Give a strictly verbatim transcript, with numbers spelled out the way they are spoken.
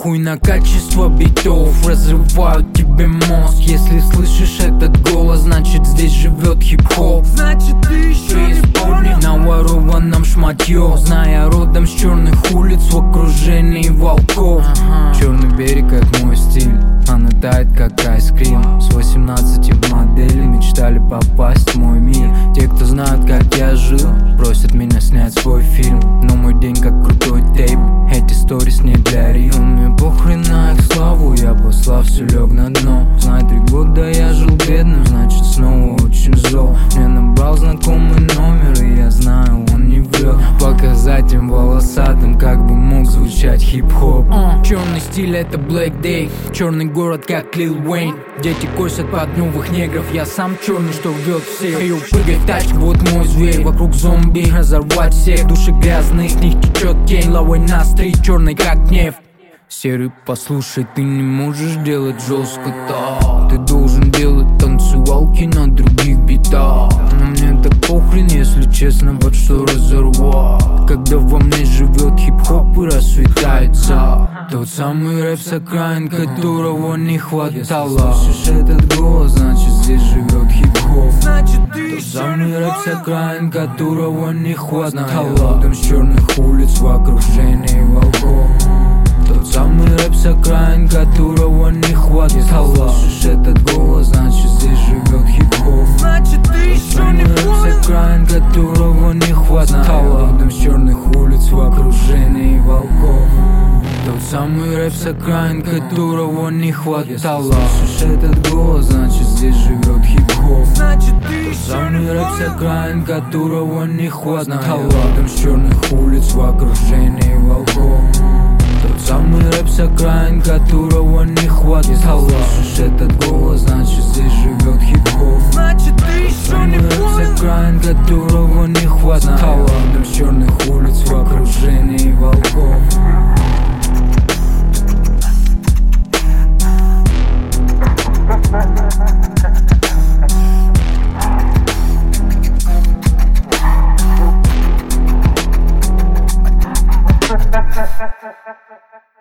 похуй на качество битов, разрывают тебе мозг. Если слышишь этот голос, значит здесь живет хип-хоп. Значит ты еще не понял. На ворованном шматье, зная родом с черных улиц в окружении волков. ага. Черный берег — это мой стиль, она тает как айскрим. С восемнадцати в модели мечтали попасть в мой мир. Те, кто знают, как я жил, просят меня снять свой фильм. Но мой день как крутой тейп, эти сторис не для рил. Мне похрен на их славу, я послав все лег на дно. Знай, три года я жил бедным, значит снова очень зол. Мне набрал знакомый номер, и я знаю, он не врет. Показать им волосатым, как бы мог звучать хип-хоп. uh, Черный стиль — это Black Day, черный город как Lil Wayne. Дети косят под новых негров, я сам черный, что рвет всех. Эй, прыгай в тачку, вот мой зверь. Вокруг зомби, разорвать всех. Души грязные, с них течет тень. Лавой на стрит, черный как нефть. Серый, послушай, ты не можешь делать жестко так. Ты должен делать танцевалки на других битах. Но мне так похрен, если честно, вот что разорвать. Когда во мне живет хип-хоп и расцветает за. Тот самый рэп с окраин, которого не хватало. Слышишь этот голос, значит здесь живет хип-хоп. Значит ты Тот еще самый не рэп с понял. окраин, которого не хватало. Родом с черных улиц в окружении волков. Тот самый рэп с окраин, которого не хватало. Слышишь этот голос, значит здесь живет хип-хоп. Значит ты еще не Рэп с понял. окраин, которого не хватало. Родом с черных улиц в окружении волков. Тот самый рэп с окраин, которого не хватало. Слышишь этот голос, значит здесь живет хип-хоп. Значит ты еще Самый не рэп с понял. окраин, которого не хватало. Родом с черных улиц в окружении волков. Тот самый рэп с окраин, которого не хватало. Слышишь этот голос, значит здесь живет хип-хоп. Значит ты еще не Самый рэп понял. с окраин, которого не хватало. Родом с черных улиц в окружении волков. Ha ha ha ha ha.